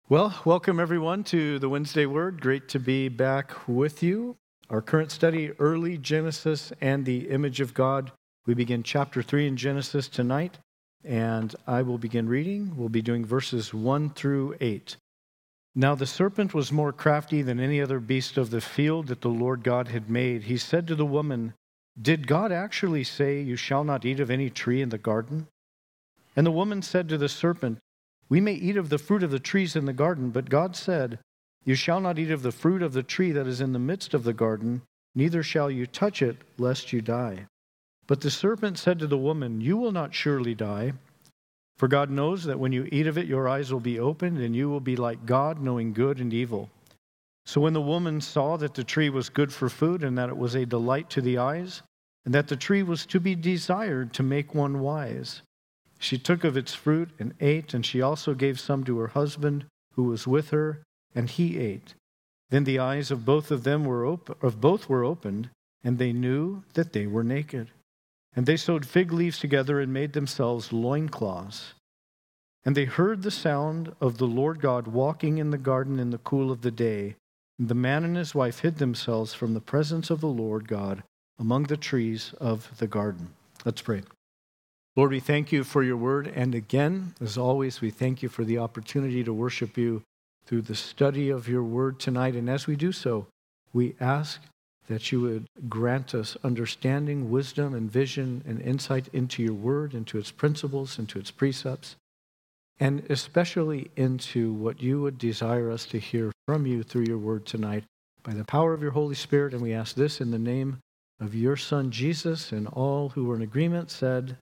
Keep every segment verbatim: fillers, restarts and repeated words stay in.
Well, welcome everyone to the Wednesday Word. Great to be back with you. Our current study, Early Genesis and the Image of God. We begin chapter three in Genesis tonight, and I will begin reading. We'll be doing verses one through eight. Now the serpent was more crafty than any other beast of the field that the Lord God had made. He said to the woman, "Did God actually say, 'You shall not eat of any tree in the garden'?" And the woman said to the serpent, "We may eat of the fruit of the trees in the garden, but God said, 'You shall not eat of the fruit of the tree that is in the midst of the garden, neither shall you touch it, lest you die.' But the serpent said to the woman, 'You will not surely die, for God knows that when you eat of it, your eyes will be opened, and you will be like God, knowing good and evil.' So when the woman saw that the tree was good for food, and that it was a delight to the eyes, and that the tree was to be desired to make one wise, she took of its fruit and ate, and she also gave some to her husband who was with her, and he ate. Then the eyes of both of them were op- of both were opened, and they knew that they were naked. And they sewed fig leaves together and made themselves loincloths. And they heard the sound of the Lord God walking in the garden in the cool of the day. And the man and his wife hid themselves from the presence of the Lord God among the trees of the garden." Let's pray. Lord, we thank you for your word, and again, as always, we thank you for the opportunity to worship you through the study of your word tonight. And as we do so, we ask that you would grant us understanding, wisdom, and vision and insight into your word, into its principles, into its precepts, and especially into what you would desire us to hear from you through your word tonight by the power of your Holy Spirit. And we ask this in the name of your Son, Jesus, and all who were in agreement said,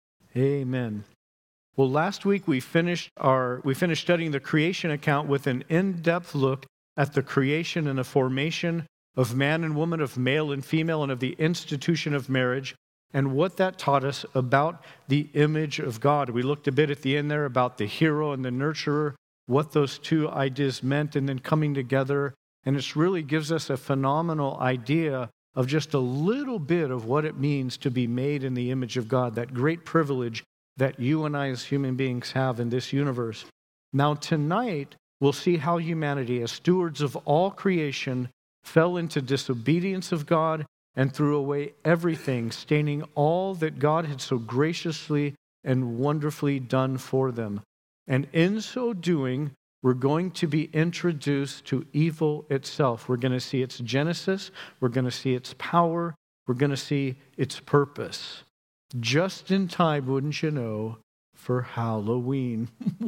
Amen. Well, last week we finished our we finished studying the creation account with an in-depth look at the creation and the formation of man and woman, of male and female, and of the institution of marriage, and what that taught us about the image of God. We looked a bit at the end there about the hero and the nurturer, what those two ideas meant, and then coming together. And it really gives us a phenomenal idea of just a little bit of what it means to be made in the image of God, that great privilege that you and I as human beings have in this universe. Now tonight, we'll see how humanity, as stewards of all creation, fell into disobedience of God and threw away everything, staining all that God had so graciously and wonderfully done for them. And in so doing, we're going to be introduced to evil itself. We're going to see its genesis. We're going to see its power. We're going to see its purpose. Just in time, wouldn't you know, for Halloween.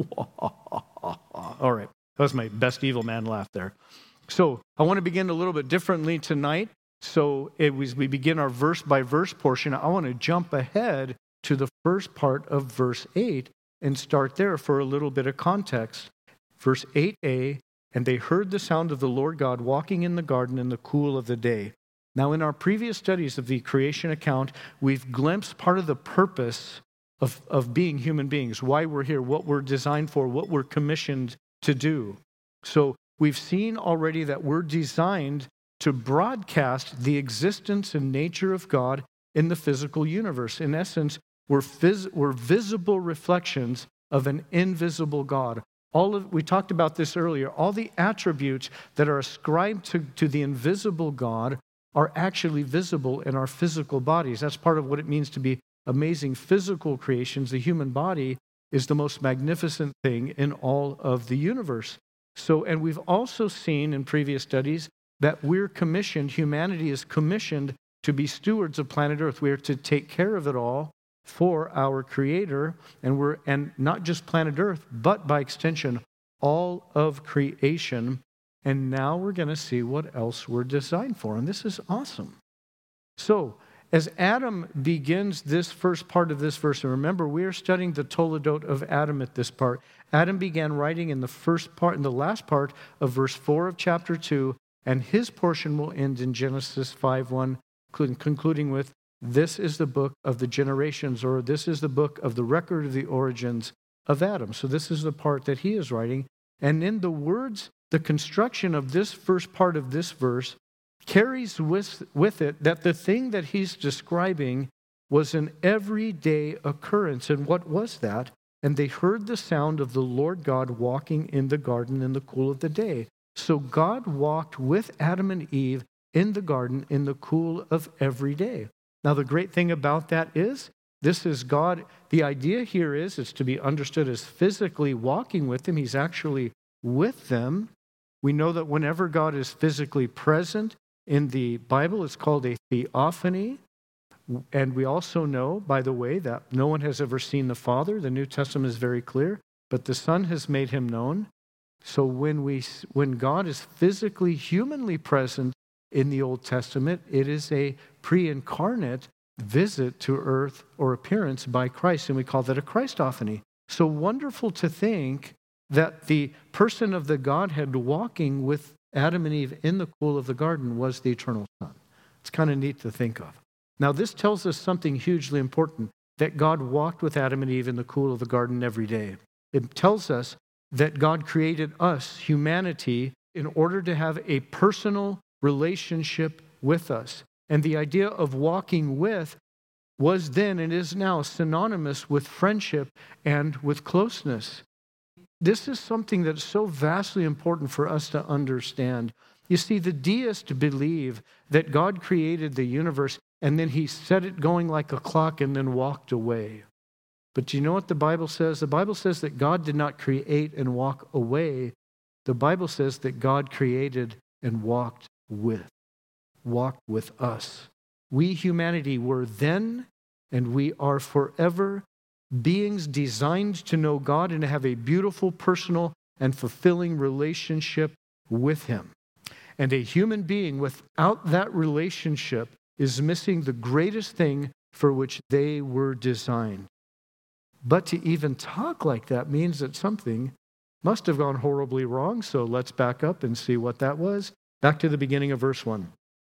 All right. That was my best evil man laugh there. So I want to begin a little bit differently tonight. So it was, we begin our verse by verse portion. I want to jump ahead to the first part of verse eight and start there for a little bit of context. Verse eight a, and they heard the sound of the Lord God walking in the garden in the cool of the day. Now, in our previous studies of the creation account, we've glimpsed part of the purpose of, of being human beings, why we're here, what we're designed for, what we're commissioned to do. So we've seen already that we're designed to broadcast the existence and nature of God in the physical universe. In essence, we're, phys- we're visible reflections of an invisible God. All of, we talked about this earlier. All the attributes that are ascribed to, to the invisible God are actually visible in our physical bodies. That's part of what it means to be amazing physical creations. The human body is the most magnificent thing in all of the universe. So, and we've also seen in previous studies that we're commissioned, humanity is commissioned to be stewards of planet Earth. We are to take care of it all for our Creator, and we're and not just planet Earth, but by extension, all of creation. And now we're going to see what else we're designed for, and this is awesome. So, as Adam begins this first part of this verse, and remember, we are studying the Toledot of Adam at this part. Adam began writing in the first part, in the last part of verse four of chapter two, and his portion will end in Genesis five one, concluding with, "This is the book of the generations," or "This is the book of the record of the origins of Adam." So this is the part that he is writing. And in the words, the construction of this first part of this verse carries with, with it that the thing that he's describing was an everyday occurrence. And what was that? and they heard the sound of the Lord God walking in the garden in the cool of the day. So God walked with Adam and Eve in the garden in the cool of every day. Now, the great thing about that is, this is God. The idea here is, it's to be understood as physically walking with them. He's actually with them. We know that whenever God is physically present in the Bible, it's called a theophany. And we also know, by the way, that no one has ever seen the Father. The New Testament is very clear, but the Son has made him known. So when we, when God is physically, humanly present in the Old Testament, it is a pre-incarnate visit to earth or appearance by Christ, and we call that a Christophany. So wonderful to think that the person of the Godhead walking with Adam and Eve in the cool of the garden was the eternal Son. It's kind of neat to think of. Now, this tells us something hugely important, that God walked with Adam and Eve in the cool of the garden every day. It tells us that God created us, humanity, in order to have a personal relationship with us. And the idea of walking with was then and is now synonymous with friendship and with closeness. This is something that's so vastly important for us to understand. You see, the deists believe that God created the universe and then he set it going like a clock and then walked away. But do you know what the Bible says? The Bible says that God did not create and walk away. The Bible says that God created and walked with, walked with us. We, humanity, were then and we are forever beings designed to know God and to have a beautiful, personal, and fulfilling relationship with him. And a human being without that relationship is missing the greatest thing for which they were designed. But to even talk like that means that something must have gone horribly wrong. So let's back up and see what that was. Back to the beginning of verse one.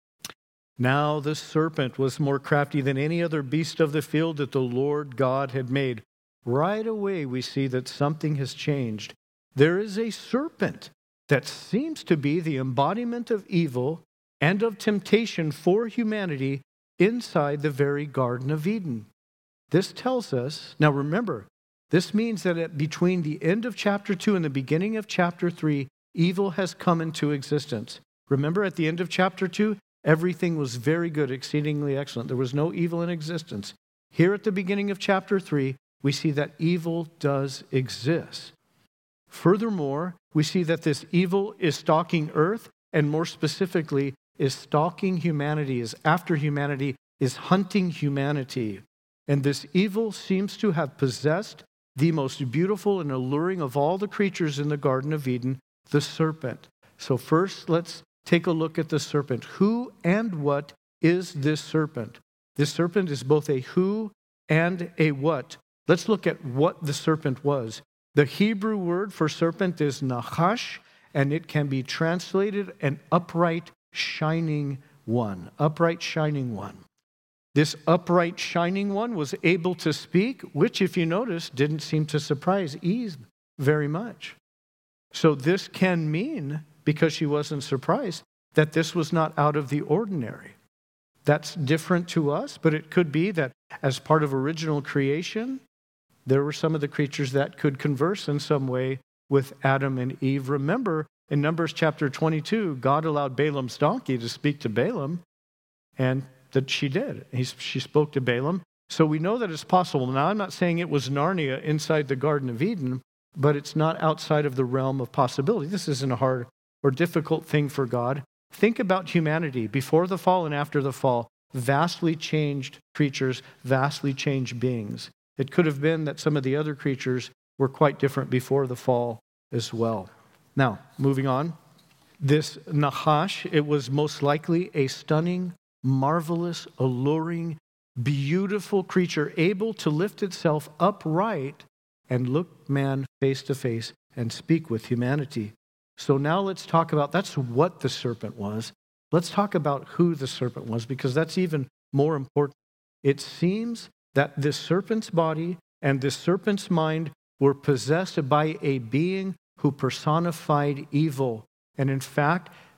Now the serpent was more crafty than any other beast of the field that the Lord God had made. Right away we see that something has changed. There is a serpent that seems to be the embodiment of evil and of temptation for humanity inside the very Garden of Eden. This tells us, now remember, this means that at between the end of chapter two and the beginning of chapter three, evil has come into existence. Remember, at the end of chapter two, everything was very good, exceedingly excellent. There was no evil in existence. Here at the beginning of chapter three, we see that evil does exist. Furthermore, we see that this evil is stalking earth, and more specifically, is stalking humanity, is after humanity, is hunting humanity. And this evil seems to have possessed the most beautiful and alluring of all the creatures in the Garden of Eden, the serpent. So first, let's take a look at the serpent. Who and what is this serpent? This serpent is both a who and a what. Let's look at what the serpent was. The Hebrew word for serpent is nachash, and it can be translated an upright, shining one. Upright, shining one. This upright, shining one was able to speak, which, if you notice, didn't seem to surprise Eve very much. So this can mean, because she wasn't surprised, that this was not out of the ordinary. That's different to us, but it could be that as part of original creation, there were some of the creatures that could converse in some way with Adam and Eve. Remember, in Numbers chapter twenty-two, God allowed Balaam's donkey to speak to Balaam, and that she did. He, she spoke to Balaam. So we know that it's possible. Now, I'm not saying it was Narnia inside the Garden of Eden, but it's not outside of the realm of possibility. This isn't a hard or difficult thing for God. Think about humanity before the fall and after the fall. Vastly changed creatures, vastly changed beings. It could have been that some of the other creatures were quite different before the fall as well. Now, moving on. This Nahash, it was most likely a stunning, marvelous, alluring, beautiful creature able to lift itself upright and look man face to face and speak with humanity. So now let's talk about, that's what the serpent was. Let's talk about who the serpent was, because that's even more important. It seems that this serpent's body and this serpent's mind were possessed by a being who personified evil. And in fact,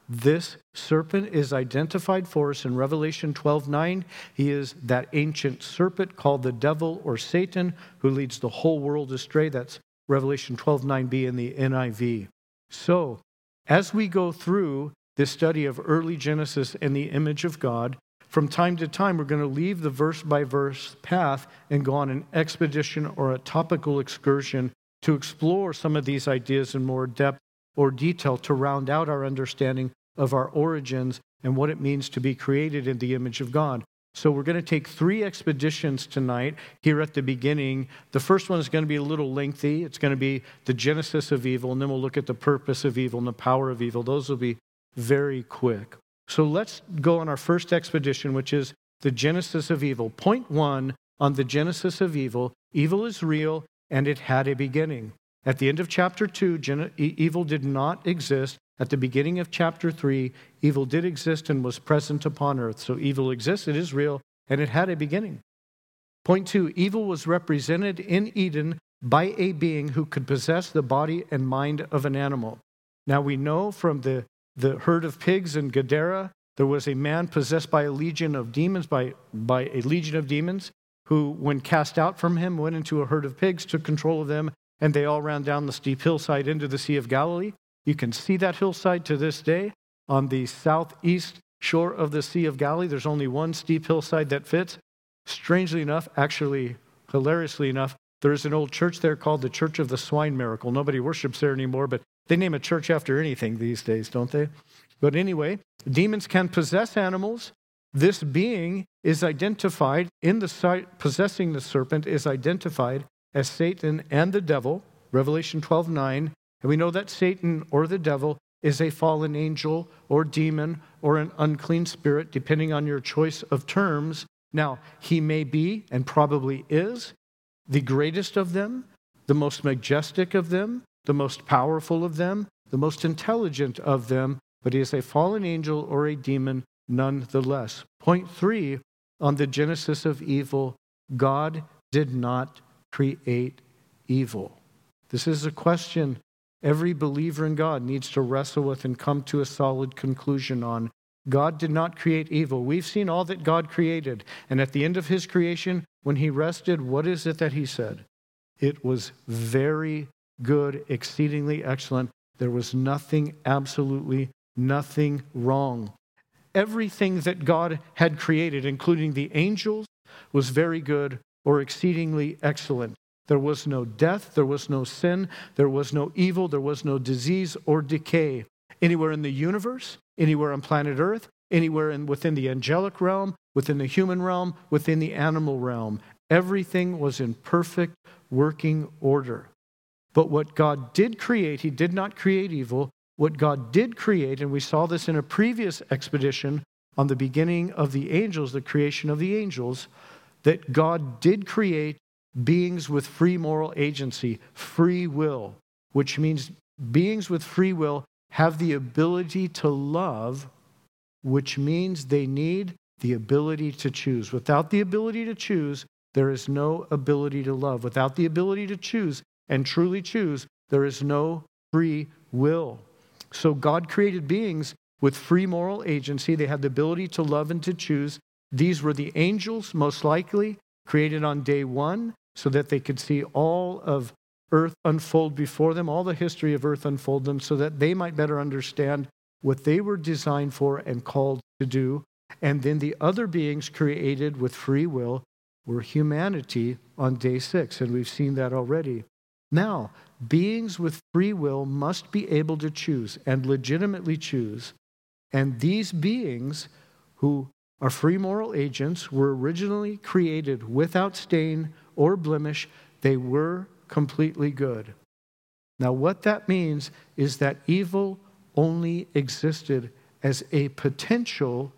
This serpent is identified for us in Revelation twelve nine. He is that ancient serpent called the devil or Satan who leads the whole world astray. That's Revelation twelve nine b in the N I V. So, as we go through this study of early Genesis and the image of God, from time to time we're going to leave the verse-by-verse path and go on an expedition or a topical excursion to explore some of these ideas in more depth or detail to round out our understanding of our origins and what it means to be created in the image of God. So we're going to take three expeditions tonight here at the beginning. The first one is going to be a little lengthy. It's going to be the genesis of evil, and then we'll look at the purpose of evil and the power of evil. Those will be very quick. So let's go on our first expedition, which is the genesis of evil. Point one on the genesis of evil: evil is real and it had a beginning. At the end of chapter two, gen- evil did not exist. At the beginning of chapter three, evil did exist and was present upon earth. So evil exists, it is real, and it had a beginning. Point two, evil was represented in Eden by a being who could possess the body and mind of an animal. Now we know from the, the herd of pigs in Gadara, there was a man possessed by a legion of demons, by, by a legion of demons, who, when cast out from him, went into a herd of pigs, took control of them, and they all ran down the steep hillside into the Sea of Galilee. You can see that hillside to this day on the southeast shore of the Sea of Galilee. There's only one steep hillside that fits. Strangely enough, actually hilariously enough, there's an old church there called the Church of the Swine Miracle. Nobody worships there anymore, but they name a church after anything these days, don't they? But anyway, demons can possess animals. This being is identified in the site, possessing the serpent is identified as Satan and the devil, Revelation twelve nine. And we know that Satan or the devil is a fallen angel or demon or an unclean spirit, depending on your choice of terms. Now, he may be, and probably is, the greatest of them, the most majestic of them, the most powerful of them, the most intelligent of them, but he is a fallen angel or a demon nonetheless. Point three on the genesis of evil: God did not create evil. This is a question every believer in God needs to wrestle with and come to a solid conclusion on. God did not create evil. We've seen all that God created. And at the end of his creation, when he rested, what is it that he said? It was very good, exceedingly excellent. There was nothing, absolutely nothing wrong. Everything that God had created, including the angels, was very good or exceedingly excellent. There was no death, there was no sin, there was no evil, there was no disease or decay. Anywhere in the universe, anywhere on planet Earth, anywhere in, within the angelic realm, within the human realm, within the animal realm, everything was in perfect working order. But what God did create, he did not create evil. What God did create, and we saw this in a previous expedition on the beginning of the angels, the creation of the angels, that God did create beings with free moral agency, free will, which means beings with free will have the ability to love, which means they need the ability to choose. Without the ability to choose, there is no ability to love. Without the ability to choose and truly choose, there is no free will. So God created beings with free moral agency. They had the ability to love and to choose. These were the angels, most likely, created on day one, so that they could see all of earth unfold before them, all the history of earth unfold them, so that they might better understand what they were designed for and called to do. And then the other beings created with free will were humanity on day six, and we've seen that already. Now, beings with free will must be able to choose and legitimately choose. And these beings, who are free moral agents, were originally created without stain or blemish. They were completely good. Now, what that means is that evil only existed as a potential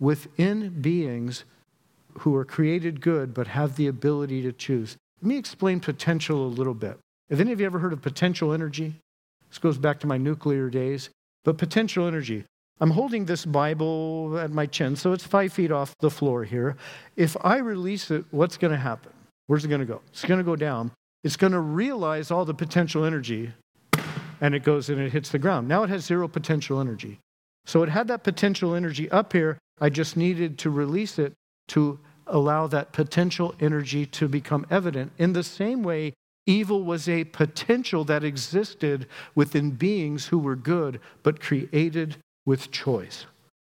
within beings who are created good but have the ability to choose. Let me explain potential a little bit. Have any of you ever heard of potential energy? This goes back to my nuclear days. But potential energy. I'm holding this Bible at my chin, so it's five feet off the floor here. If I release it, what's going to happen? Where's it going to go? It's going to go down. It's going to realize all the potential energy, and it goes and it hits the ground. Now it has zero potential energy. So it had that potential energy up here. I just needed to release it to allow that potential energy to become evident. In the same way, evil was a potential that existed within beings who were good, but created with choice.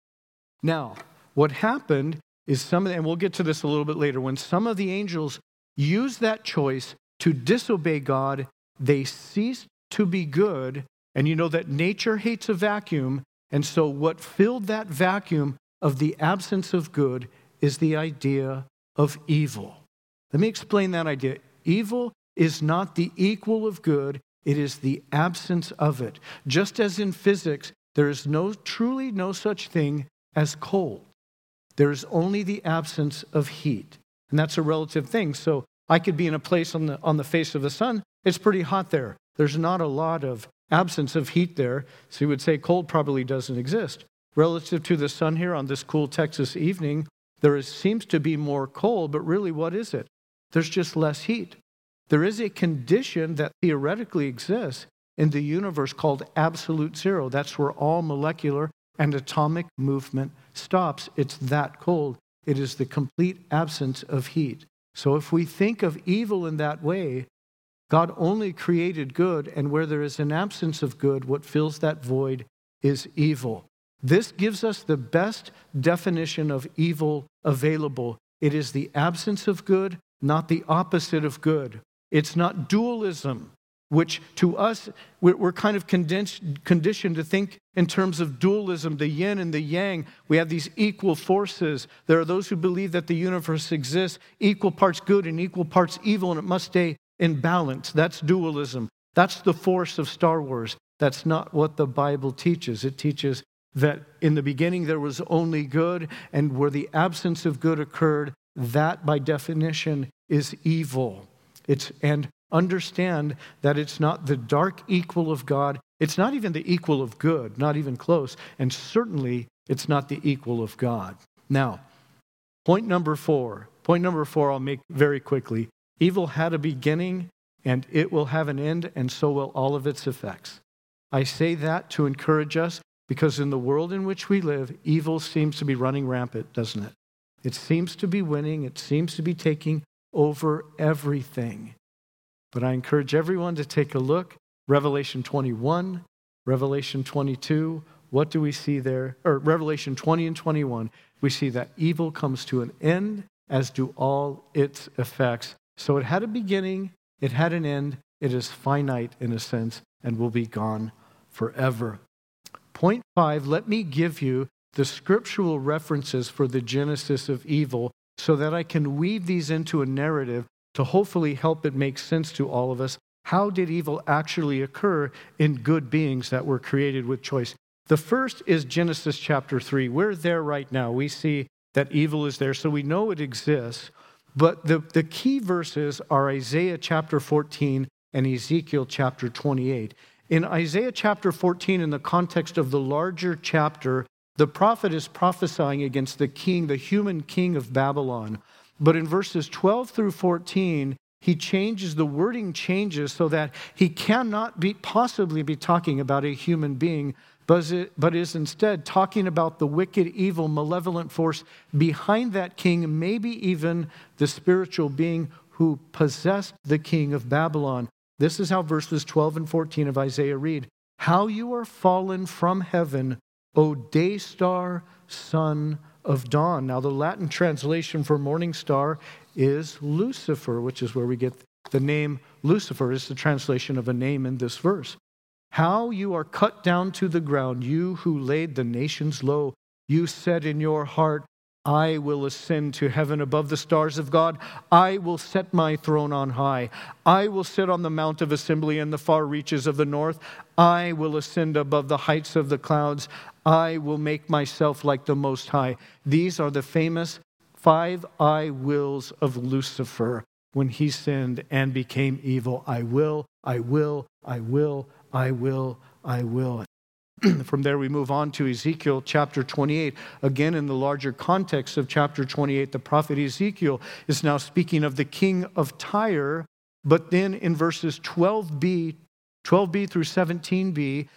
Now, what happened is some of the, and we'll get to this a little bit later, when some of the angels used that choice to disobey God, they ceased to be good. And you know that nature hates a vacuum. And so what filled that vacuum of the absence of good is the idea of evil. Let me explain that idea. Evil is not the equal of good. It is the absence of it. Just as in physics, there is no truly no such thing as cold. There is only the absence of heat. And that's a relative thing. So I could be in a place on the on the face of the sun. It's pretty hot there. There's not a lot of absence of heat there. So you would say cold probably doesn't exist. Relative to the sun here on this cool Texas evening, there is, seems to be more cold, but really what is it? There's just less heat. There is a condition that theoretically exists in the universe called absolute zero. That's where all molecular and atomic movement stops. It's that cold. It is the complete absence of heat. So if we think of evil in that way, God only created good, and where there is an absence of good, what fills that void is evil. This gives us the best definition of evil available. It is the absence of good, not the opposite of good. It's not dualism, which to us, we're kind of conditioned to think in terms of dualism, the yin and the yang. We have these equal forces. There are those who believe that the universe exists, equal parts good and equal parts evil, and it must stay in balance. That's dualism. That's the force of Star Wars. That's not what the Bible teaches. It teaches that in the beginning there was only good, and where the absence of good occurred, that by definition is evil. It's and understand that it's not the dark equal of God. It's not even the equal of good, not even close. And certainly it's not the equal of God. Now, point number four. Point number four I'll make very quickly. Evil had a beginning and it will have an end, and so will all of its effects. I say that to encourage us because in the world in which we live, evil seems to be running rampant, doesn't it? It seems to be winning. It seems to be taking over everything. But I encourage everyone to take a look. Revelation twenty-one, Revelation twenty-two. What do we see there? Or Revelation twenty and twenty-one. We see that evil comes to an end, as do all its effects. So it had a beginning, it had an end, it is finite in a sense, and will be gone forever. Point five, let me give you the scriptural references for the genesis of evil so that I can weave these into a narrative to hopefully help it make sense to all of us. How did evil actually occur in good beings that were created with choice? The first is Genesis chapter three. We're there right now. We see that evil is there, so we know it exists. But the, the key verses are Isaiah chapter fourteen and Ezekiel chapter twenty-eight. In Isaiah chapter fourteen, in the context of the larger chapter, the prophet is prophesying against the king, the human king of Babylon. But in verses twelve through fourteen, he changes, the wording changes so that he cannot be possibly be talking about a human being, but, it, but is instead talking about the wicked, evil, malevolent force behind that king, maybe even the spiritual being who possessed the king of Babylon. This is how verses twelve and fourteen of Isaiah read. How you are fallen from heaven, O day star, son of dawn. Now the Latin translation for morning star is Lucifer, which is where we get the name Lucifer. Is the translation of a name in this verse. How you are cut down to the ground, you who laid the nations low. You said in your heart, I will ascend to heaven above the stars of God. I will set my throne on high. I will sit on the mount of assembly in the far reaches of the north. I will ascend above the heights of the clouds. I will make myself like the Most High. These are the famous five I wills of Lucifer when he sinned and became evil. I will, I will, I will, I will, I will. From there we move on to Ezekiel chapter twenty-eight. Again, in the larger context of chapter twenty-eight, the prophet Ezekiel is now speaking of the king of Tyre. But then in verses twelve b, twelve b through seventeen b,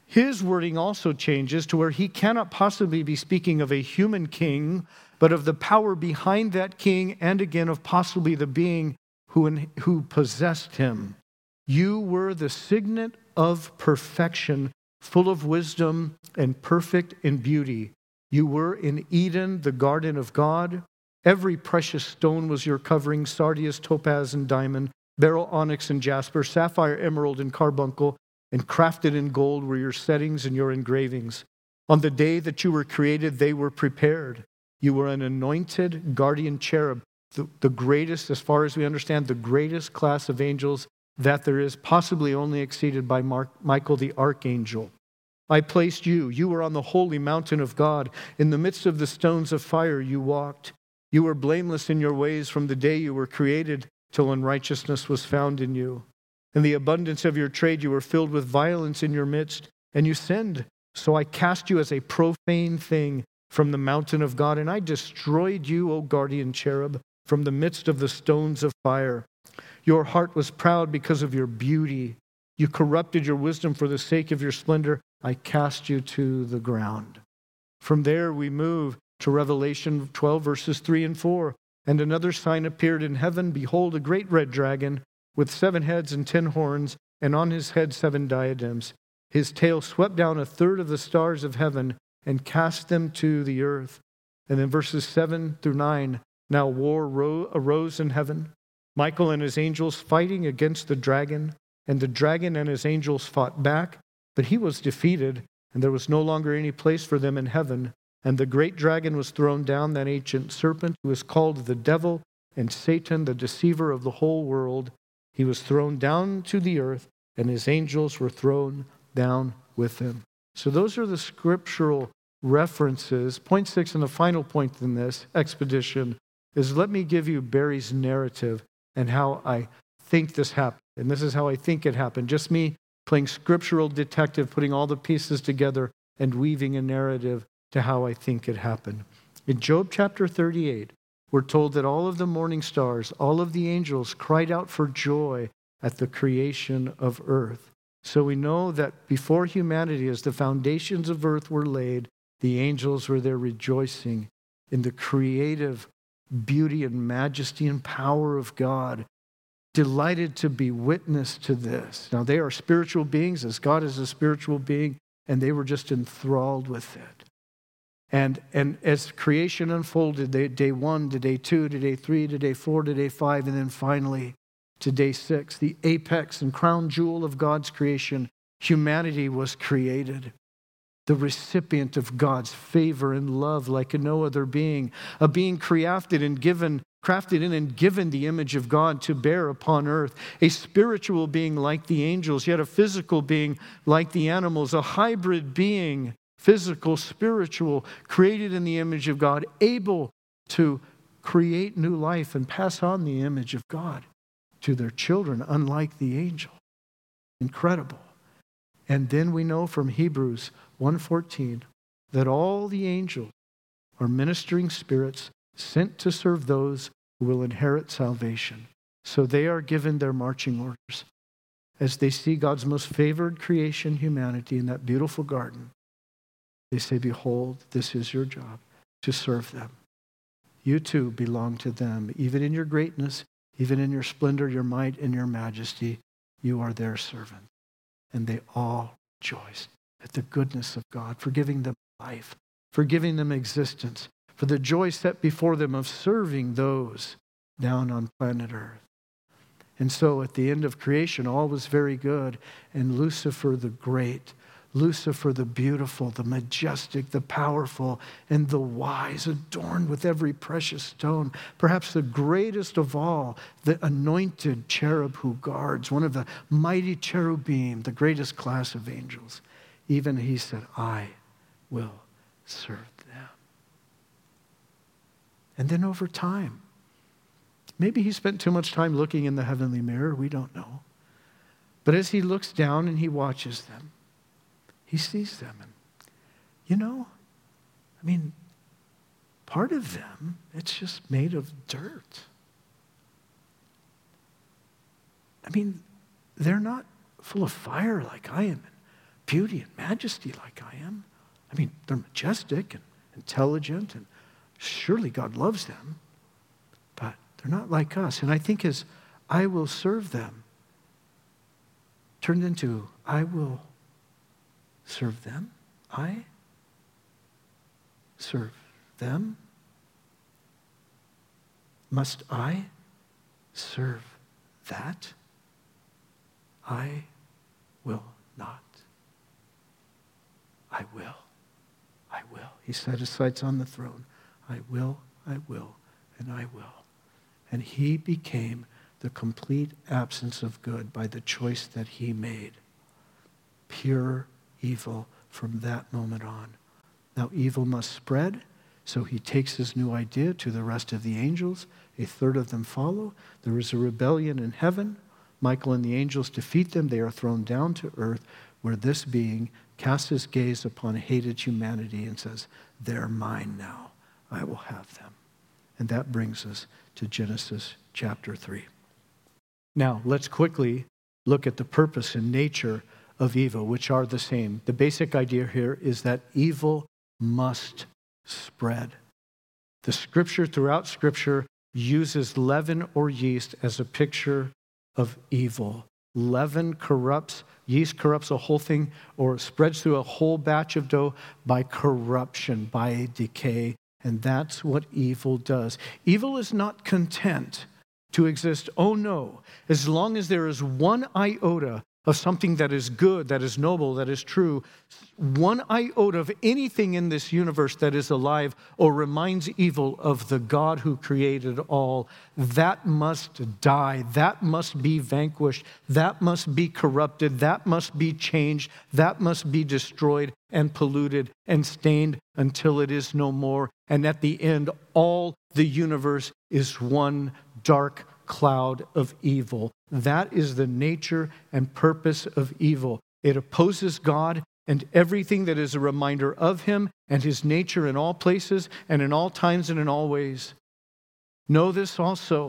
his wording also changes to where he cannot possibly be speaking of a human king, but of the power behind that king, and again of possibly the being who, who possessed him. You were the signet of perfection, full of wisdom and perfect in beauty. You were in Eden, the garden of God. Every precious stone was your covering: sardius, topaz, and diamond, beryl, onyx, and jasper, sapphire, emerald, and carbuncle, and crafted in gold were your settings and your engravings. On the day that you were created, they were prepared. You were an anointed guardian cherub, the, the greatest, as far as we understand, the greatest class of angels that there is, possibly only exceeded by Mark, Michael the archangel. I placed you. You were on the holy mountain of God. In the midst of the stones of fire you walked. You were blameless in your ways from the day you were created till unrighteousness was found in you. In the abundance of your trade you were filled with violence in your midst, and you sinned. So I cast you as a profane thing from the mountain of God, and I destroyed you, O guardian cherub, from the midst of the stones of fire. Your heart was proud because of your beauty. You corrupted your wisdom for the sake of your splendor. I cast you to the ground. From there we move to Revelation twelve, verses three and four. And another sign appeared in heaven. Behold, a great red dragon with seven heads and ten horns, and on his head seven diadems. His tail swept down a third of the stars of heaven and cast them to the earth. And then verses seven through nine. Now war ro- arose in heaven. Michael and his angels fighting against the dragon. And the dragon and his angels fought back, but he was defeated, and there was no longer any place for them in heaven. And the great dragon was thrown down, that ancient serpent who is called the devil and Satan, the deceiver of the whole world. He was thrown down to the earth, and his angels were thrown down with him. So those are the scriptural references. Point six, and the final point in this expedition, is let me give you Barry's narrative and how I think this happened. And this is how I think it happened. Just me playing scriptural detective, putting all the pieces together and weaving a narrative to how I think it happened. In Job chapter thirty-eight, we're told that all of the morning stars, all of the angels cried out for joy at the creation of earth. So we know that before humanity, as the foundations of earth were laid, the angels were there rejoicing in the creative beauty and majesty and power of God, delighted to be witness to this. Now, they are spiritual beings, as God is a spiritual being, and they were just enthralled with it. And, and as creation unfolded, they, day one to day two to day three to day four to day five, and then finally to day six, the apex and crown jewel of God's creation, humanity was created. The recipient of God's favor and love like no other being, a being crafted and given, crafted in and given the image of God to bear upon earth, a spiritual being like the angels, yet a physical being like the animals, a hybrid being, physical, spiritual, created in the image of God, able to create new life and pass on the image of God to their children, unlike the angel. Incredible. And then we know from Hebrews one fourteen that all the angels are ministering spirits sent to serve those who will inherit salvation. So they are given their marching orders as they see God's most favored creation, humanity, in that beautiful garden. They say, behold, this is your job, to serve them. You too belong to them. Even in your greatness, even in your splendor, your might, and your majesty, you are their servant. And they all rejoiced at the goodness of God, for giving them life, for giving them existence, for the joy set before them of serving those down on planet Earth. And so at the end of creation, all was very good, and Lucifer the great, Lucifer the beautiful, the majestic, the powerful, and the wise, adorned with every precious stone, perhaps the greatest of all, the anointed cherub who guards, one of the mighty cherubim, the greatest class of angels. Even he said, I will serve them. And then over time, maybe he spent too much time looking in the heavenly mirror, we don't know. But as he looks down and he watches them, he sees them. And, you know, I mean, part of them, it's just made of dirt. I mean, they're not full of fire like I am, beauty and majesty like I am. I mean, they're majestic and intelligent, and surely God loves them, but they're not like us. And I think as I will serve them turned into I will serve them. I serve them. Must I serve that? I will not. I will. I will. He set his sights on the throne. I will, I will, and I will. And he became the complete absence of good by the choice that he made. Pure evil from that moment on. Now evil must spread, so he takes his new idea to the rest of the angels. A third of them follow. There is a rebellion in heaven. Michael and the angels defeat them. They are thrown down to earth, where this being casts his gaze upon hated humanity and says, they're mine now. I will have them. And that brings us to Genesis chapter three. Now, let's quickly look at the purpose and nature of evil, which are the same. The basic idea here is that evil must spread. The scripture, throughout scripture, uses leaven or yeast as a picture of evil. Leaven corrupts, yeast corrupts a whole thing or spreads through a whole batch of dough by corruption, by decay. And that's what evil does. Evil is not content to exist, oh no, as long as there is one iota of something that is good, that is noble, that is true, one iota of anything in this universe that is alive or reminds evil of the God who created all, that must die, that must be vanquished, that must be corrupted, that must be changed, that must be destroyed and polluted and stained until it is no more. And at the end, all the universe is one dark cloud of evil. That is the nature and purpose of evil. It opposes God and everything that is a reminder of him and his nature in all places and in all times and in all ways. Know this also.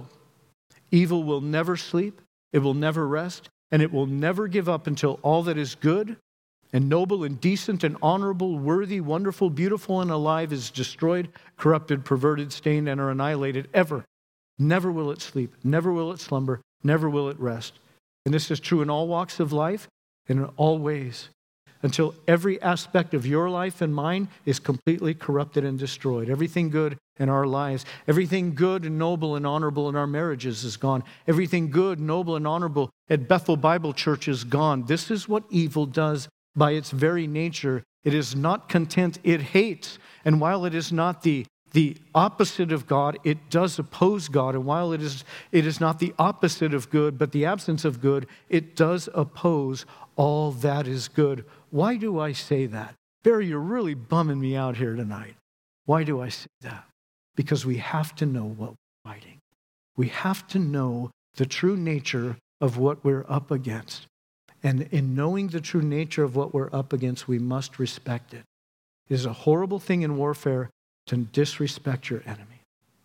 Evil will never sleep, it will never rest, and it will never give up until all that is good and noble and decent and honorable, worthy, wonderful, beautiful, and alive is destroyed, corrupted, perverted, stained, and are annihilated ever. Never will it sleep, never will it slumber, never will it rest. And this is true in all walks of life and in all ways, until every aspect of your life and mine is completely corrupted and destroyed. Everything good in our lives, everything good and noble and honorable in our marriages is gone. Everything good, noble, and honorable at Bethel Bible Church is gone. This is what evil does by its very nature. It is not content, it hates. And while it is not the The opposite of God, it does oppose God. And while it is, it is not the opposite of good, but the absence of good, it does oppose all that is good. Why do I say that? Barry, you're really bumming me out here tonight. Why do I say that? Because we have to know what we're fighting. We have to know the true nature of what we're up against. And in knowing the true nature of what we're up against, we must respect it. It is a horrible thing in warfare to disrespect your enemy.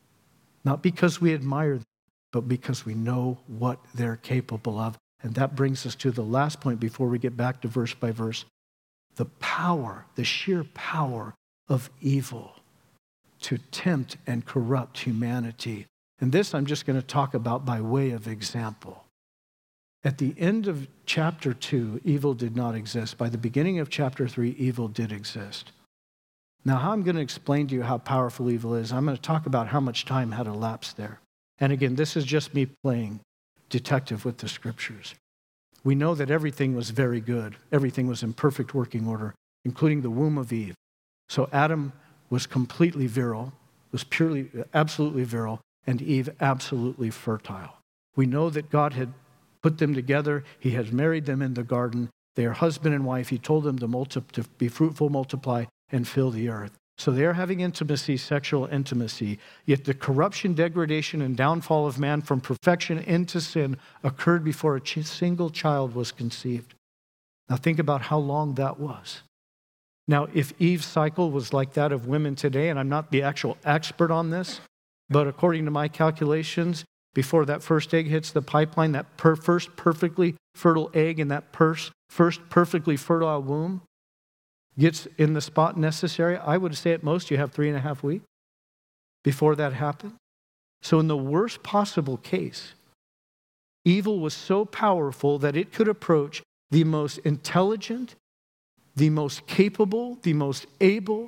Not because we admire them, but because we know what they're capable of. And that brings us to the last point before we get back to verse by verse. The power, the sheer power of evil to tempt and corrupt humanity. And this I'm just going to talk about by way of example. At the end of chapter two, evil did not exist. By the beginning of chapter three, evil did exist. Now, how I'm going to explain to you how powerful evil is, I'm going to talk about how much time had elapsed there. And again, this is just me playing detective with the scriptures. We know that everything was very good. Everything was in perfect working order, including the womb of Eve. So Adam was completely virile, was purely, absolutely virile, and Eve absolutely fertile. We know that God had put them together. He had married them in the garden. They are husband and wife. He told them to, multi- to be fruitful, multiply, and fill the earth. So they're having intimacy, sexual intimacy, yet the corruption, degradation, and downfall of man from perfection into sin occurred before a ch- single child was conceived. Now think about how long that was. Now, if Eve's cycle was like that of women today, and I'm not the actual expert on this, but according to my calculations, before that first egg hits the pipeline, that per- first perfectly fertile egg in that pers- first perfectly fertile womb gets in the spot necessary, I would say at most you have three and a half weeks before that happens. So in the worst possible case, evil was so powerful that it could approach the most intelligent, the most capable, the most able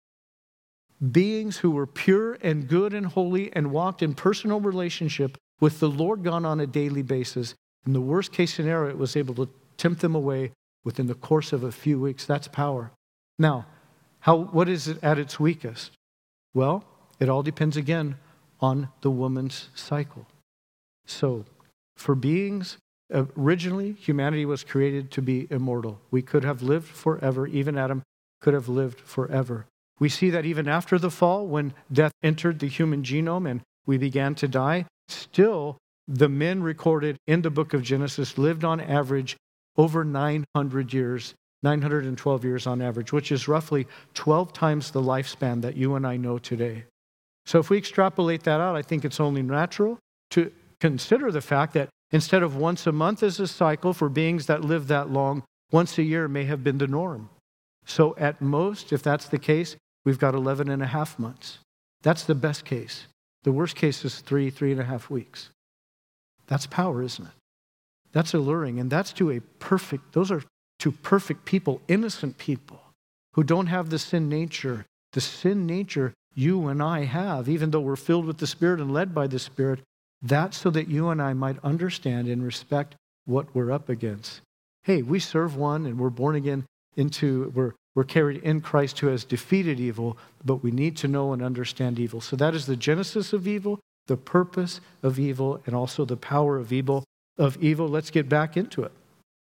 beings who were pure and good and holy and walked in personal relationship with the Lord God on a daily basis. In the worst case scenario, it was able to tempt them away within the course of a few weeks. That's power. Now, how, what is it at its weakest? Well, it all depends again on the woman's cycle. So, for beings, originally, humanity was created to be immortal. We could have lived forever. Even Adam could have lived forever. We see that even after the fall, when death entered the human genome and we began to die, still the men recorded in the book of Genesis lived on average over nine hundred years, nine hundred twelve years on average, which is roughly twelve times the lifespan that you and I know today. So if we extrapolate that out, I think it's only natural to consider the fact that instead of once a month as a cycle for beings that live that long, once a year may have been the norm. So at most, if that's the case, we've got eleven and a half months. That's the best case. The worst case is three, three and a half weeks. That's power, isn't it? That's alluring. And that's to a perfect, those are to perfect people, innocent people who don't have the sin nature. The sin nature you and I have, even though we're filled with the Spirit and led by the Spirit, that's so that you and I might understand and respect what we're up against. Hey, we serve one and we're born again into, we're, we're carried in Christ who has defeated evil, but we need to know and understand evil. So that is the genesis of evil, the purpose of evil, and also the power of evil. Of evil. Let's get back into it.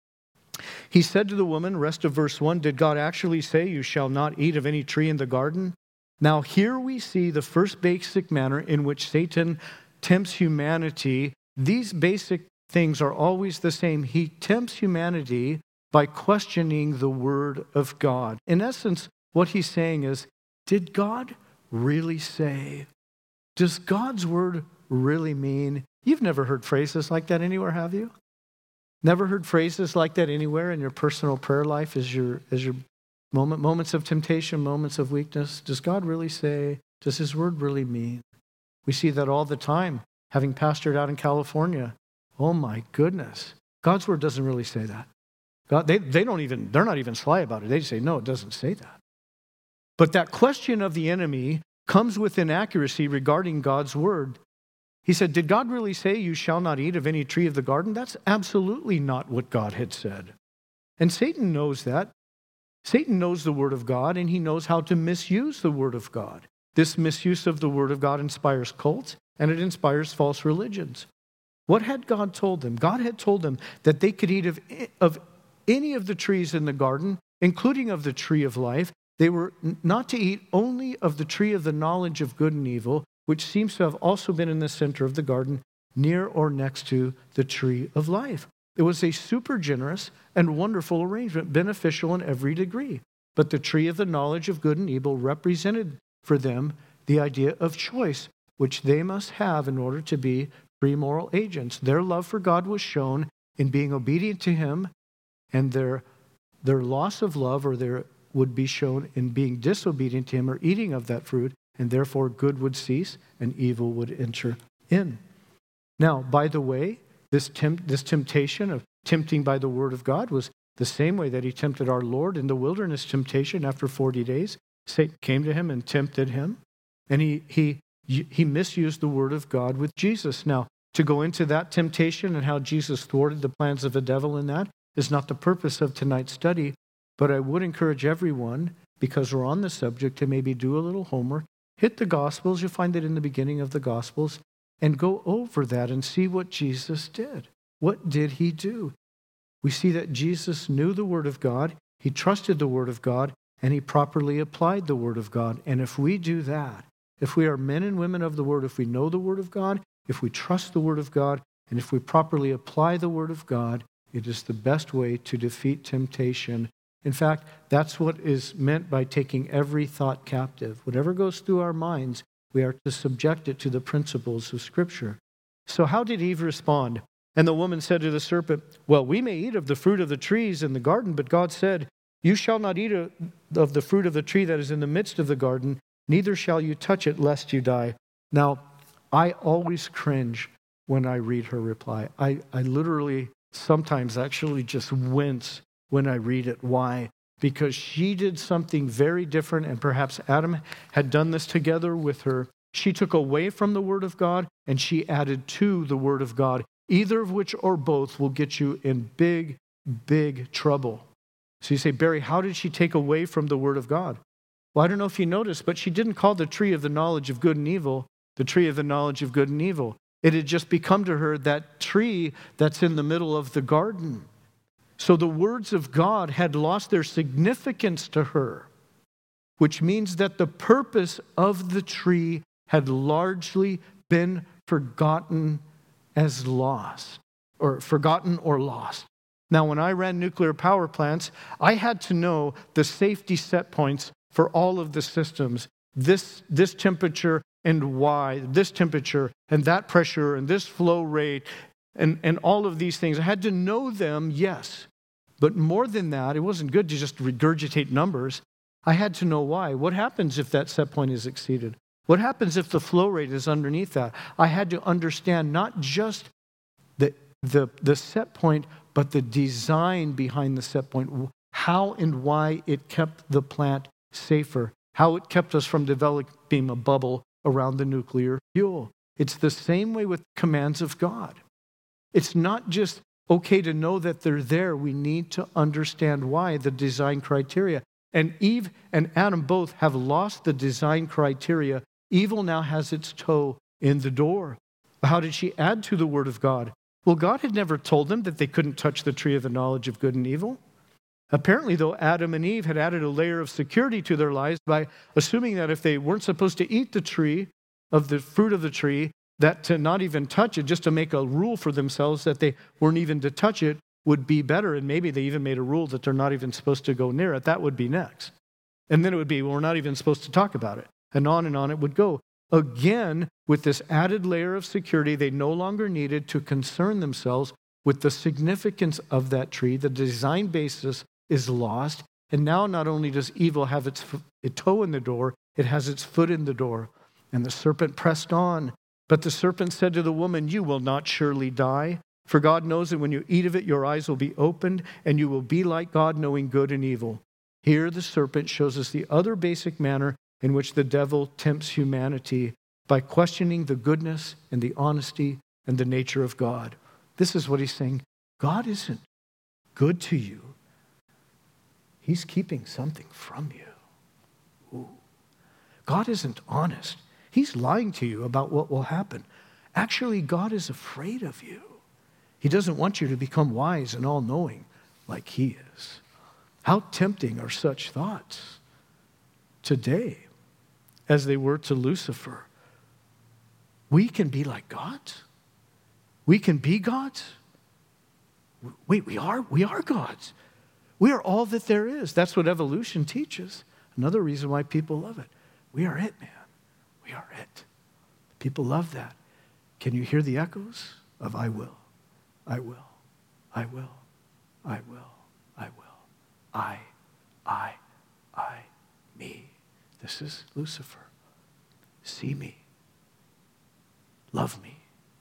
He said to the woman, rest of verse one, did God actually say you shall not eat of any tree in the garden? Now here we see the first basic manner in which Satan tempts humanity. These basic things are always the same. He tempts humanity by questioning the word of God. In essence, what he's saying is, did God really say? Does God's word really mean? You've never heard phrases like that anywhere, have you? Never heard phrases like that anywhere in your personal prayer life as your as your moment, moments of temptation, moments of weakness? Does God really say? Does his word really mean? We see that all the time, having pastored out in California. Oh my goodness. God's word doesn't really say that. God, they, they don't even, they're not even sly about it. They just say, no, it doesn't say that. But that question of the enemy comes with inaccuracy regarding God's word. He said, did God really say you shall not eat of any tree of the garden? That's absolutely not what God had said. And Satan knows that. Satan knows the word of God, and he knows how to misuse the word of God. This misuse of the word of God inspires cults, and it inspires false religions. What had God told them? God had told them that they could eat of, of any of the trees in the garden, including of the tree of life. They were not to eat only of the tree of the knowledge of good and evil, which seems to have also been in the center of the garden, near or next to the tree of life. It was a super generous and wonderful arrangement, beneficial in every degree. But the tree of the knowledge of good and evil represented for them the idea of choice, which they must have in order to be free moral agents. Their love for God was shown in being obedient to him, and their, their loss of love or their would be shown in being disobedient to him or eating of that fruit, and therefore good would cease and evil would enter in. Now, by the way, this, temp- this temptation of tempting by the word of God was the same way that he tempted our Lord in the wilderness temptation after forty days. Satan came to him and tempted him, and he, he, he misused the word of God with Jesus. Now, to go into that temptation and how Jesus thwarted the plans of the devil in that is not the purpose of tonight's study, but I would encourage everyone, because we're on the subject, to maybe do a little homework, hit the Gospels, you'll find it in the beginning of the Gospels, and go over that and see what Jesus did. What did he do? We see that Jesus knew the Word of God, he trusted the Word of God, and he properly applied the Word of God. And if we do that, if we are men and women of the Word, if we know the Word of God, if we trust the Word of God, and if we properly apply the Word of God, it is the best way to defeat temptation. In fact, that's what is meant by taking every thought captive. Whatever goes through our minds, we are to subject it to the principles of Scripture. So how did Eve respond? And the woman said to the serpent, well, we may eat of the fruit of the trees in the garden, but God said, you shall not eat of the fruit of the tree that is in the midst of the garden, neither shall you touch it, lest you die. Now, I always cringe when I read her reply. I, I literally sometimes actually just wince when I read it. Why? Because she did something very different, and perhaps Adam had done this together with her. She took away from the Word of God, and she added to the Word of God. Either of which or both will get you in big, big trouble. So you say, Barry, how did she take away from the Word of God? Well, I don't know if you noticed, but she didn't call the tree of the knowledge of good and evil the tree of the knowledge of good and evil. It had just become to her that tree that's in the middle of the garden. So the words of God had lost their significance to her, which means that the purpose of the tree had largely been forgotten as lost, or forgotten or lost. Now, when I ran nuclear power plants, I had to know the safety set points for all of the systems. This, this temperature and why, this temperature and that pressure and this flow rate and, and all of these things. I had to know them, yes. But more than that, it wasn't good to just regurgitate numbers. I had to know why. What happens if that set point is exceeded? What happens if the flow rate is underneath that? I had to understand not just the, the, the set point, but the design behind the set point, how and why it kept the plant safer, how it kept us from developing a bubble around the nuclear fuel. It's the same way with commands of God. It's not just okay to know that they're there. We need to understand why, the design criteria. And Eve and Adam both have lost the design criteria. Evil now has its toe in the door. How did she add to the Word of God? Well, God had never told them that they couldn't touch the tree of the knowledge of good and evil. Apparently, though, Adam and Eve had added a layer of security to their lives by assuming that if they weren't supposed to eat the tree, of the fruit of the tree, that to not even touch it, just to make a rule for themselves that they weren't even to touch it, would be better. And maybe they even made a rule that they're not even supposed to go near it. That would be next. And then it would be, well, we're not even supposed to talk about it. And on and on it would go. Again, with this added layer of security, they no longer needed to concern themselves with the significance of that tree. The design basis is lost. And now not only does evil have its toe in the door, it has its foot in the door. And the serpent pressed on. But the serpent said to the woman, you will not surely die. For God knows that when you eat of it, your eyes will be opened, and you will be like God, knowing good and evil. Here the serpent shows us the other basic manner in which the devil tempts humanity by questioning the goodness and the honesty and the nature of God. This is what he's saying. God isn't good to you. He's keeping something from you. Ooh. God isn't honest. He's lying to you about what will happen. Actually, God is afraid of you. He doesn't want you to become wise and all-knowing like he is. How tempting are such thoughts today as they were to Lucifer? We can be like God. We can be gods. Wait, we are? We are gods. We are all that there is. That's what evolution teaches. Another reason why people love it. We are it, man. We are it. People love that. Can you hear the echoes of I will, I will, I will, I will, I will, I, I, I, me. This is Lucifer. See me. Love me.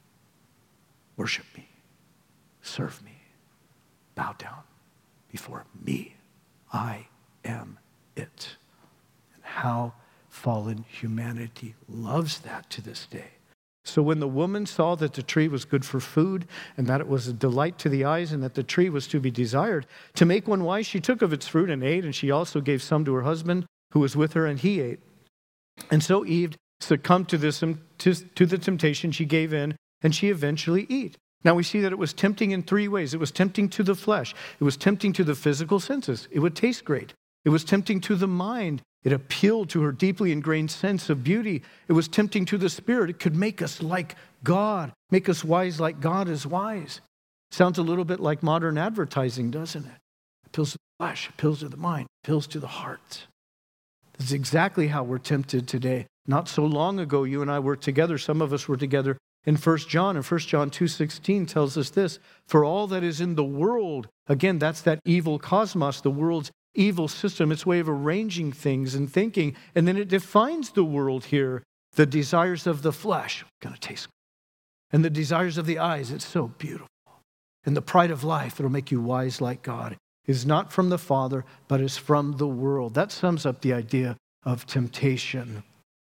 Worship me. Serve me. Bow down before me. I am it. And how fallen humanity loves that to this day. So when the woman saw that the tree was good for food and that it was a delight to the eyes and that the tree was to be desired, to make one wise, she took of its fruit and ate, and she also gave some to her husband who was with her, and he ate. And so Eve succumbed to, this, to, to the temptation. She gave in, and she eventually ate. Now we see that it was tempting in three ways. It was tempting to the flesh. It was tempting to the physical senses. It would taste great. It was tempting to the mind. It appealed to her deeply ingrained sense of beauty. It was tempting to the spirit. It could make us like God, make us wise like God is wise. Sounds a little bit like modern advertising, doesn't it? Appeals to the flesh, appeals to the mind, appeals to the heart. This is exactly how we're tempted today. Not so long ago, you and I were together. Some of us were together in First John, and First John two sixteen tells us this, for all that is in the world, again, that's that evil cosmos, the world's evil system, its way of arranging things and thinking, and then it defines the world here, the desires of the flesh, going to taste good, and the desires of the eyes, it's so beautiful, and the pride of life, it'll make you wise like God, is not from the Father, but is from the world. That sums up the idea of temptation.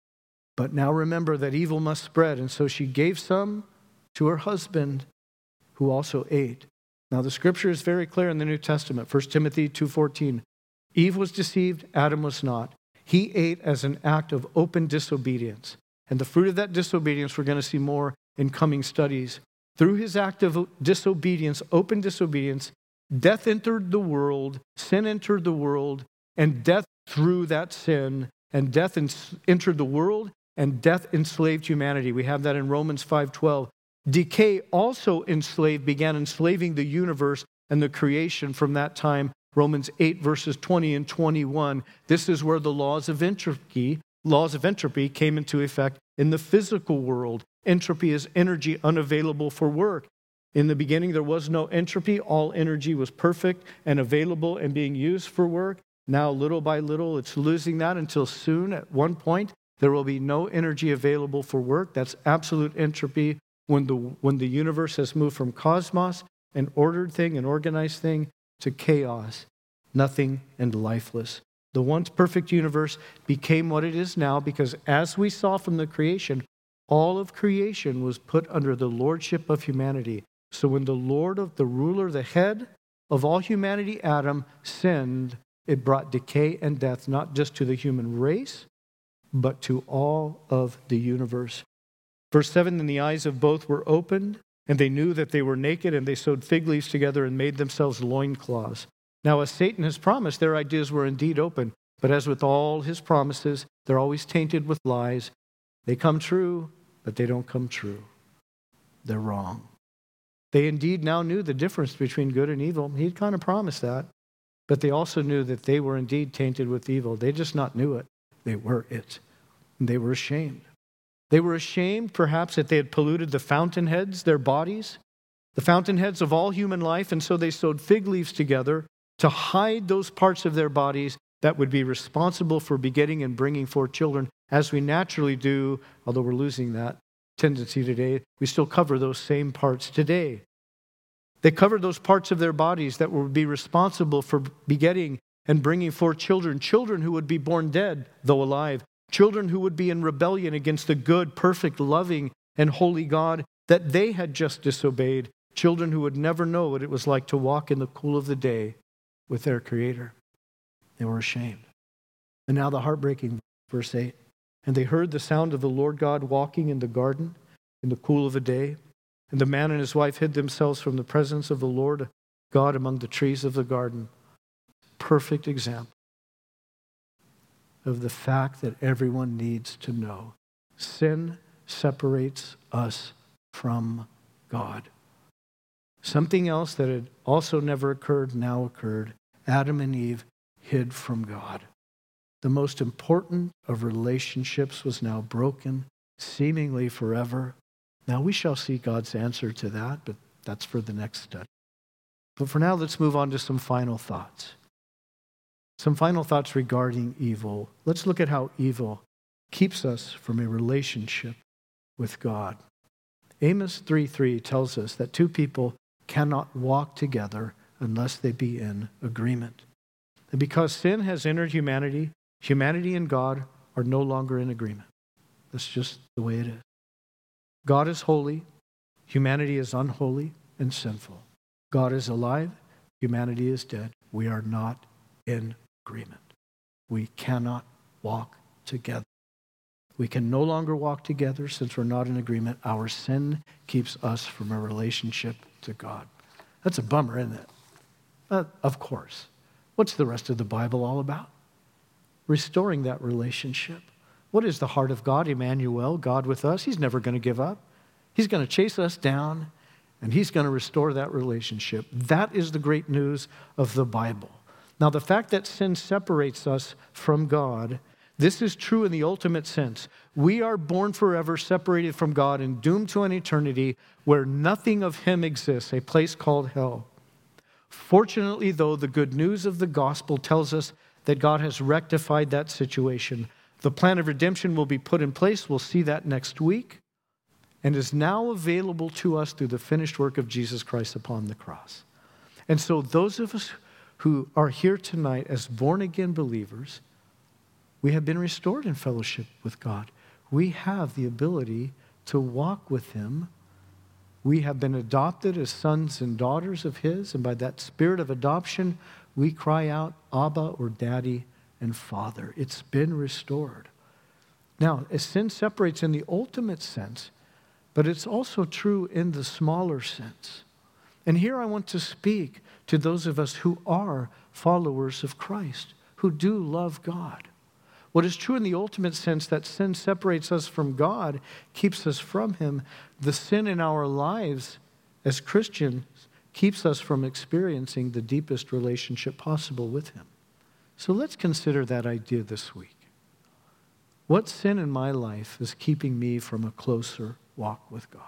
But now remember that evil must spread, and so she gave some to her husband, who also ate. Now the scripture is very clear in the New Testament, First Timothy two fourteen. Eve was deceived, Adam was not. He ate as an act of open disobedience. And the fruit of that disobedience, we're going to see more in coming studies. Through his act of disobedience, open disobedience, death entered the world, sin entered the world, and death through that sin, and death entered the world, and death enslaved humanity. We have that in Romans five twelve. Decay also enslaved, began enslaving the universe and the creation from that time. Romans eight verses twenty and twenty-one. This is where the laws of entropy, laws of entropy came into effect in the physical world. Entropy is energy unavailable for work. In the beginning, there was no entropy. All energy was perfect and available and being used for work. Now, little by little, it's losing that until soon, at one point, there will be no energy available for work. That's absolute entropy when the, when the universe has moved from cosmos, an ordered thing, an organized thing, to chaos, nothing and lifeless. The once perfect universe became what it is now because, as we saw from the creation, all of creation was put under the lordship of humanity. So when the Lord of the ruler, the head of all humanity, Adam, sinned, it brought decay and death, not just to the human race, but to all of the universe. Verse seven, then the eyes of both were opened, and they knew that they were naked, and they sewed fig leaves together and made themselves loincloths. Now, as Satan has promised, their ideas were indeed open, but as with all his promises, they're always tainted with lies. They come true, but they don't come true. They're wrong. They indeed now knew the difference between good and evil. He'd kind of promised that, but they also knew that they were indeed tainted with evil. They just not knew it. They were it. And they were ashamed. They were ashamed, perhaps, that they had polluted the fountainheads, their bodies, the fountainheads of all human life, and so they sewed fig leaves together to hide those parts of their bodies that would be responsible for begetting and bringing forth children, as we naturally do, although we're losing that tendency today. We still cover those same parts today. They covered those parts of their bodies that would be responsible for begetting and bringing forth children, children who would be born dead, though alive, children who would be in rebellion against the good, perfect, loving, and holy God that they had just disobeyed, children who would never know what it was like to walk in the cool of the day with their Creator. They were ashamed. And now the heartbreaking verse eight. And they heard the sound of the Lord God walking in the garden in the cool of the day. And the man and his wife hid themselves from the presence of the Lord God among the trees of the garden. Perfect example of the fact that everyone needs to know. Sin separates us from God. Something else that had also never occurred now occurred. Adam and Eve hid from God. The most important of relationships was now broken, seemingly forever. Now we shall see God's answer to that, but that's for the next study. But for now, let's move on to some final thoughts. Some final thoughts regarding evil. Let's look at how evil keeps us from a relationship with God. Amos three three tells us that two people cannot walk together unless they be in agreement. And because sin has entered humanity, humanity and God are no longer in agreement. That's just the way it is. God is holy, humanity is unholy and sinful. God is alive, humanity is dead. We are not in agreement. We cannot walk together. We can no longer walk together since we're not in agreement. Our sin keeps us from a relationship to God. That's a bummer, isn't it? Uh, of course. What's the rest of the Bible all about? Restoring that relationship. What is the heart of God? Emmanuel, God with us. He's never going to give up. He's going to chase us down, and he's going to restore that relationship. That is the great news of the Bible. Now, the fact that sin separates us from God This is true in the ultimate sense. We are born forever separated from God and doomed to an eternity where nothing of Him exists, a place called hell. Fortunately, though, the good news of the gospel tells us that God has rectified that situation. The plan of redemption will be put in place. We'll see that next week. And is now available to us through the finished work of Jesus Christ upon the cross. And so those of us who are here tonight as born-again believers, we have been restored in fellowship with God. We have the ability to walk with Him. We have been adopted as sons and daughters of His, and by that spirit of adoption, we cry out, Abba, or Daddy and Father. It's been restored. Now, as sin separates in the ultimate sense, but it's also true in the smaller sense. And here I want to speak to those of us who are followers of Christ, who do love God. What is true in the ultimate sense, that sin separates us from God, keeps us from Him. The sin in our lives as Christians keeps us from experiencing the deepest relationship possible with Him. So let's consider that idea this week. What sin in my life is keeping me from a closer walk with God?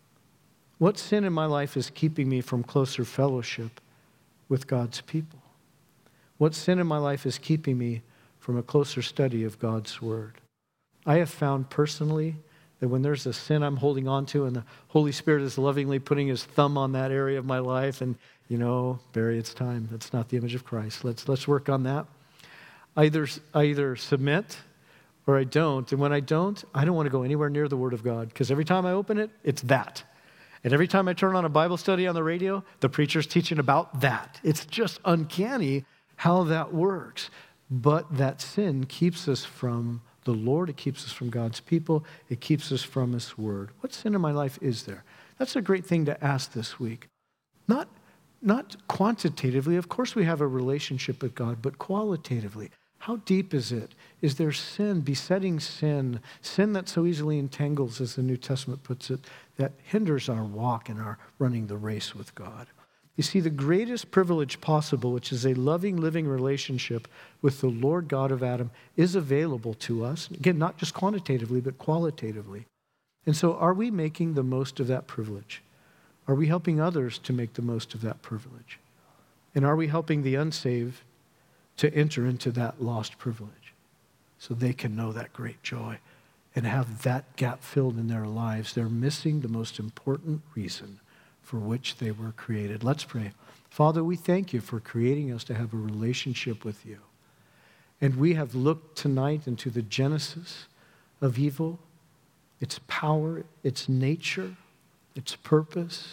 What sin in my life is keeping me from closer fellowship with God's people? What sin in my life is keeping me from a closer study of God's Word? I have found personally that when there's a sin I'm holding on to and the Holy Spirit is lovingly putting His thumb on that area of my life and, you know, Barry, it's time. That's not the image of Christ. Let's, let's work on that. I either, I either submit or I don't. And when I don't, I don't want to go anywhere near the Word of God, because every time I open it, it's that. And every time I turn on a Bible study on the radio, the preacher's teaching about that. It's just uncanny how that works. But that sin keeps us from the Lord. It keeps us from God's people. It keeps us from His Word. What sin in my life is there? That's a great thing to ask this week. Not, not quantitatively. Of course we have a relationship with God, but qualitatively. How deep is it? Is there sin, besetting sin, sin that so easily entangles, as the New Testament puts it, that hinders our walk and our running the race with God? You see, the greatest privilege possible, which is a loving, living relationship with the Lord God of Adam, is available to us. Again, not just quantitatively, but qualitatively. And so are we making the most of that privilege? Are we helping others to make the most of that privilege? And are we helping the unsaved to enter into that lost privilege so they can know that great joy and have that gap filled in their lives? They're missing the most important reason for which they were created. Let's pray. Father, we thank You for creating us to have a relationship with You. And we have looked tonight into the genesis of evil, its power, its nature, its purpose.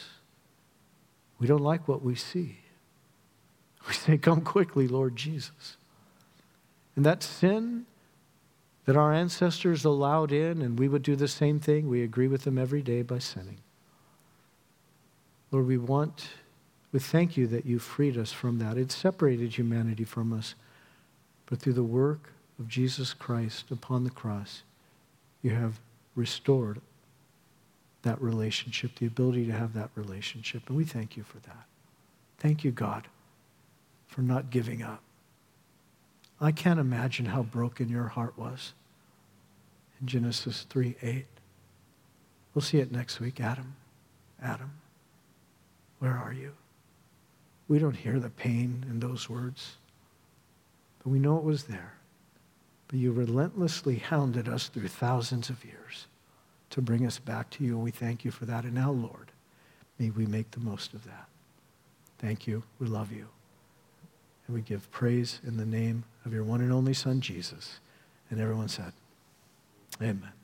We don't like what we see. We say, come quickly, Lord Jesus. And that sin that our ancestors allowed in, and we would do the same thing, we agree with them every day by sinning. Lord, we want, we thank You that You freed us from that. It separated humanity from us. But through the work of Jesus Christ upon the cross, You have restored that relationship, the ability to have that relationship. And we thank You for that. Thank You, God, for not giving up. I can't imagine how broken Your heart was in Genesis three eight. We'll see it next week. Adam, Adam, where are you? We don't hear the pain in those words, but we know it was there. But You relentlessly hounded us through thousands of years to bring us back to You, and we thank You for that. And now, Lord, may we make the most of that. Thank You. We love You. And we give praise in the name of Your one and only Son, Jesus. And everyone said, amen.